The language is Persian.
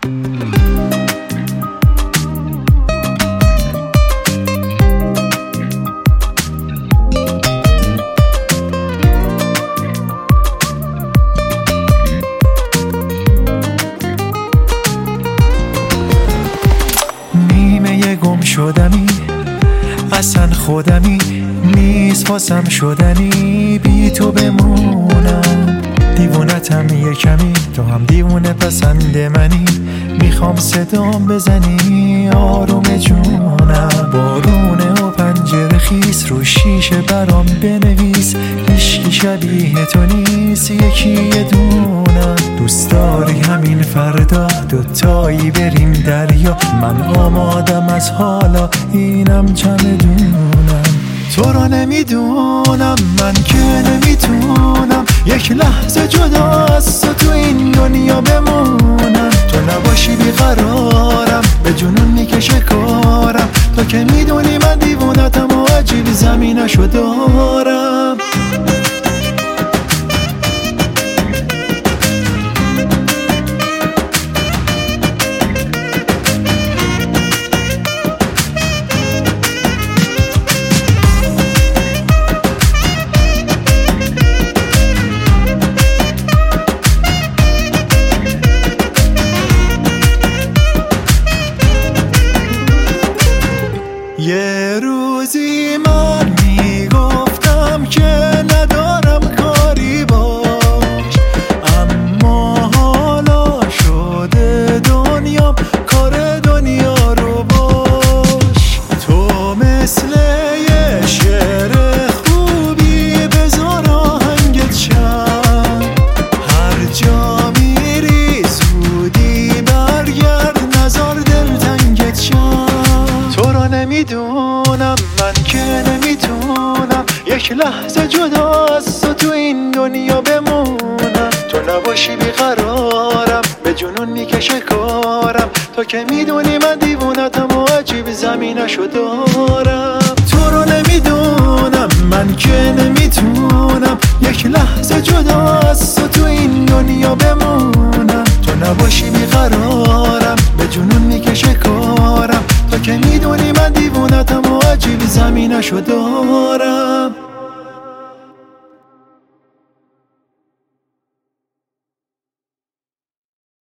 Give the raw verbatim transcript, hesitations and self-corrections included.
نیمه گم شدمی، اصلا خودمی نیست واسم شدنی بی تو بمونم. دیوونتم یه کمی، تو هم دیوونه پسند منی، میخوام صدام بزنی آروم جونم. بارونه و پنجره خیس، رو شیشه برام بنویس هیشکی شبیه تو نیست، یکی یه دونم. دوست داری همین فردا دوتایی بریم دریا، من آمادم از حالا اینم چمدونم. تو رو نمیدونم من که نمیتونم یک لحظه جدا از تو تو این دنیا بمونم. تو نباشی بیقرارم، به جنون میکشه کارم، تو که میدونی من دیوونتم و عجیب زمینشو دارم. یه روزی من میگفتم که ندارم کاری باش، اما حالا شده دنیام کار دنیا رو باش. تو مثل یه شعر خوبی بذار آهنگت شم، هر جا میری زودی برگرد نزار دلتنگت شم. تو رو نمیدونم من که نمیتونم یک لحظه جدا از تو تو این دنیا بمونم. تو نباشی بیقرارم، به جنون میکشه کارم، تو که میدونی من دیوونتم و عجیب زمینشو دارم. تو رو نمیدونم من که نمیتونم یک لحظه جدا از تو تو این دنیا بمونم. تو نباشی بیقرارم، به جنون میکشه کارم، تو که میدونی من دیوونتم و عجیب زمینشو دارم.